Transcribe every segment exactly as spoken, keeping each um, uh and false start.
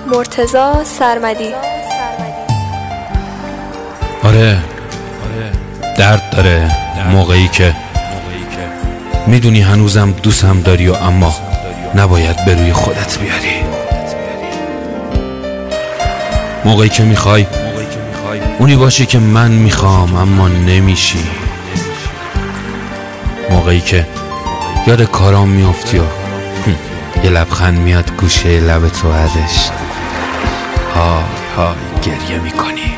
مرتضی سرمدی. آره درد داره موقعی که میدونی هنوزم دوستم داری و اما نباید به روی خودت بیاری. موقعی که میخوای اونی باشی که من میخوام اما نمیشی. موقعی که یاد کارام میافتی و یه لبخند میاد گوشه لب تو ازش های های گریه میکنی.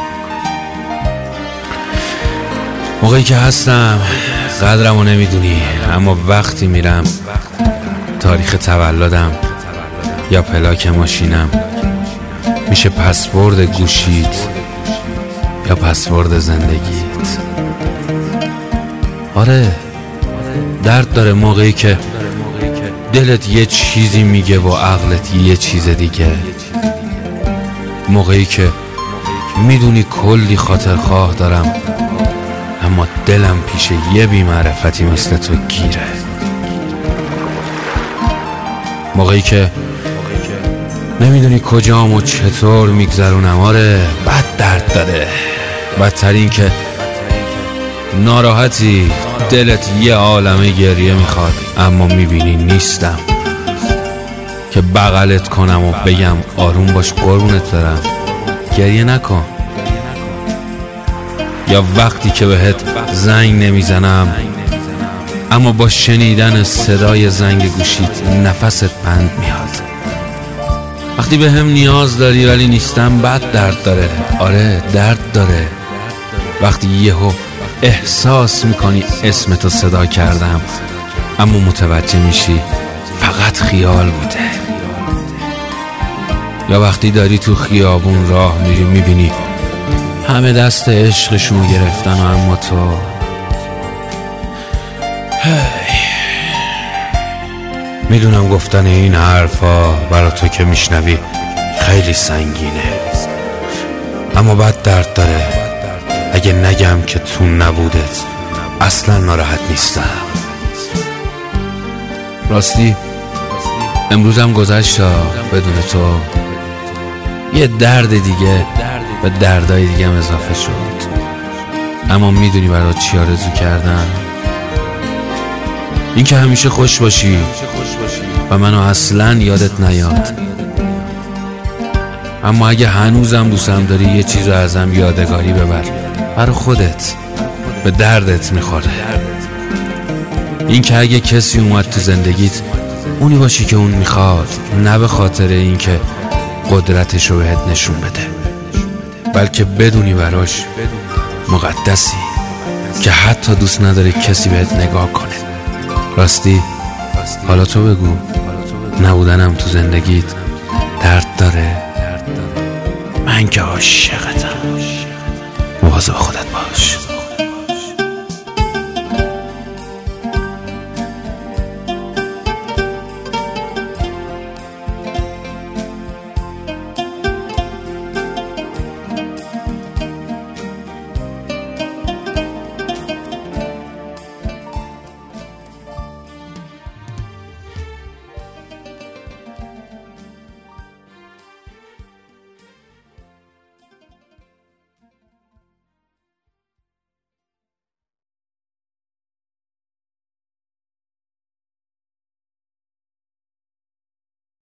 موقعی که هستم قدرمو نمیدونی اما وقتی میرم تاریخ تولدم یا پلاک ماشینم میشه پسورد گوشیت یا پسورد زندگیت. آره درد داره موقعی که دلت یه چیزی میگه و عقلت یه چیز دیگه. موقعی که میدونی کلی خاطرخواه دارم اما دلم پیش یه بی‌معرفتی مثل تو گیره. موقعی که نمیدونی کجام و چطور میگذرونم. آره بد درد داره. بدتر این که ناراحتی دلت یه عالمه گریه میخواد اما میبینی نیستم که بغلت کنم و بگم آروم باش قربونت برم گریه نکن. یا وقتی که بهت زنگ نمیزنم اما با شنیدن صدای زنگ گوشیت نفست بند میاد. وقتی به هم نیاز داری ولی نیستم بد درد داره. آره درد داره وقتی یهو احساس میکنی اسمتو صدا کردم اما متوجه میشی فقط خیال بوده. یا وقتی داری تو خیابون راه میری میبینی همه دست عشقشونو گرفتن و اما تو میدونم گفتن این حرفا برا تو که میشنوی خیلی سنگینه اما بد درد داره اگه نگم که تو نبودت اصلا ناراحت نیستم. راستی امروزم گذشت بدون تو یه درد دیگه و دردای دیگه هم اضافه شد. اما میدونی برات چی آرزو کردم؟ این که همیشه خوش باشی و منو اصلا یادت نیاد. اما اگه هنوزم دوستم داری یه چیزو ازم یادگاری ببر برای خودت، به دردت میخوره. این که اگه کسی اومد تو زندگیت اونی باشی که اون میخواد، نه به خاطر این که قدرتشو بهت نشون بده بلکه بدونی براش مقدسی که حتی دوست نداره کسی بهت نگاه کنه. راستی حالا تو بگو نبودنم تو زندگیت درد داره؟ من که عاشقتم. مواظب خودت باش.